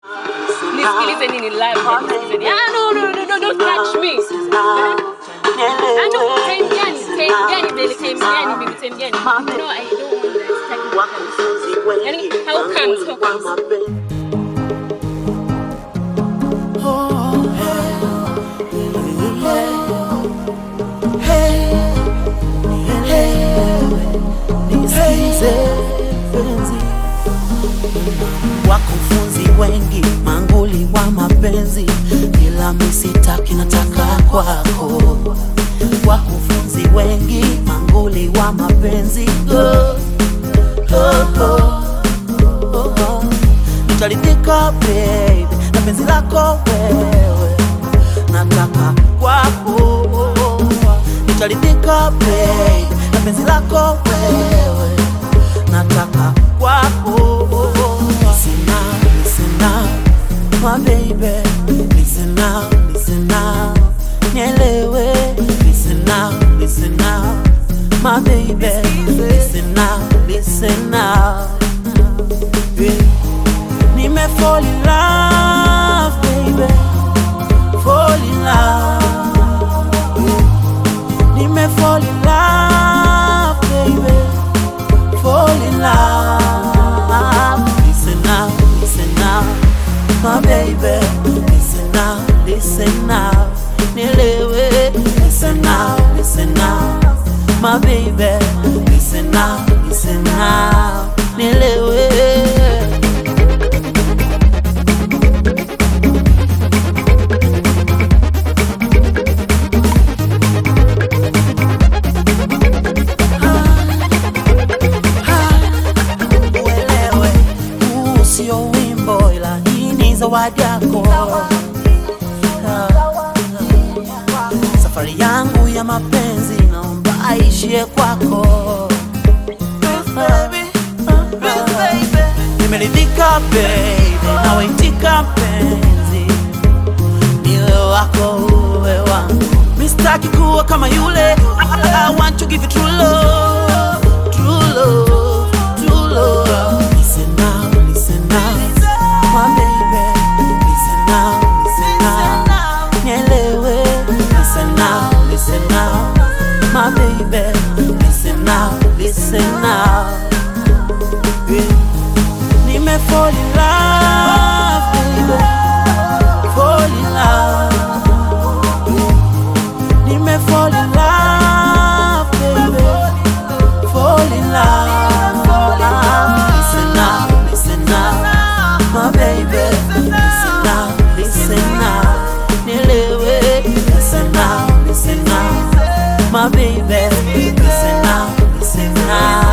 Nisikilize nini live? Don't touch me. Time gani vile time gani bibi time gani? No, I don't want that. Yani how comes? Wakufunzi wengi manguli wa mapenzi, ila mimi sitaki, nataka kwako. Wakufunzi wengi manguli wa mapenzi, nitaridhika baby na penzi lako wewe, nataka kwako. Nitaridhika baby na penzi lako wewe, nataka kwako. My baby, listen now, nielewe. Listen now, my baby, listen now. Nime fall in love, baby, fall in love. Nime fall in love, baby, fall in love. Listen now, my baby, listen now, nielewe. Listen now, my baby, listen now, nielewe. Uelewe, sio wimbo ila zawadi yako. Safari yangu ya mapenzi naomba aishie kwako. Nimeridhika baby, nawaitika mpenzi, niwe wako uwe wangu. Mistaki kuwa kama yule, I want to give you true love, true love, true love. Listen now, my baby, listen now, nielewe. Listen now, my baby, listen now. Nime fall in love, baby, fall in love. Nime fall in love, baby, fall in love. Listen now, my baby, listen now, nielewe. Listen now, my baby, listen now.